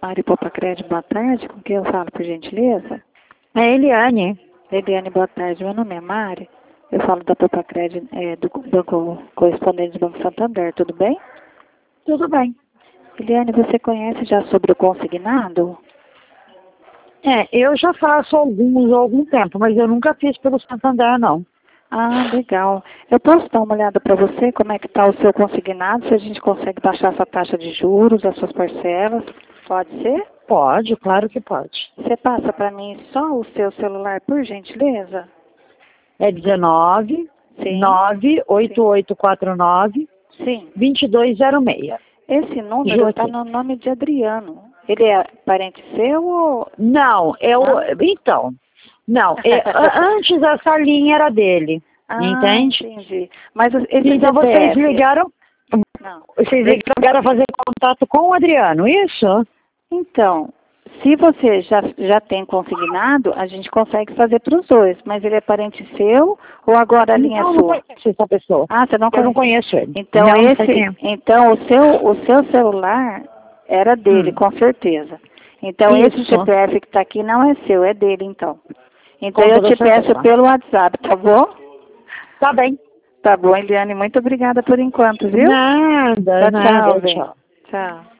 Mari Popacred, boa tarde. Com quem eu falo, por gentileza? É Eliane. Eliane, boa tarde. Meu nome é Mari. Eu falo da Popacred, do Banco Correspondente do Banco Santander. Tudo bem? Tudo bem. Eliane, você conhece já sobre o consignado? Eu já faço alguns há algum tempo, mas eu nunca fiz pelo Santander, não. Ah, legal. Eu posso dar uma olhada para você como é que está o seu consignado, se a gente consegue baixar essa taxa de juros, as suas parcelas. Pode ser? Pode, claro que pode. Você passa para mim só o seu celular, por gentileza? É 19 Sim. 98849 Sim. 2206. Esse número Joaquim. está no nome de Adriano. Ele é parente seu ou... Não, então. Não, antes essa linha era dele. Entende? Entendi. Mas esse Então vocês CPF... ligaram. Não. Vocês ligaram a fazer contato com o Adriano, isso? Então, se você já tem consignado, a gente consegue fazer para os dois. Mas ele é parente seu ou agora a linha é Não, sua? não conheço essa pessoa. Ah, você não Eu conhece? não conheço ele. Então, Não sei quem é. então o seu celular era dele, com certeza. Então, esse Isso. CPF que está aqui não é seu, é dele, então. Então, Com eu toda te peço certeza. pelo WhatsApp, tá bom? Tá bem. Tá bom, Eliane. Muito obrigada por enquanto, viu? Nada, Tchau, nada. velho. Tchau. Tchau.